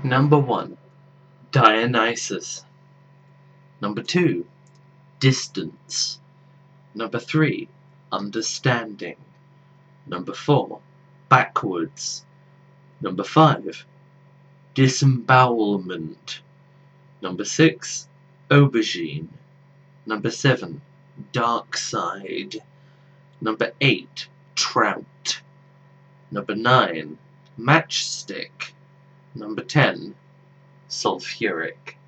Number 1. Dionysus. Number 2. Distance. Number 3. Understanding. Number 4. Backwards. Number 5. Disembowelment. Number 6. Aubergine. Number 7. Dark side. Number 8. Trout. Number 9. Matchstick. Number 10. Sulfuric.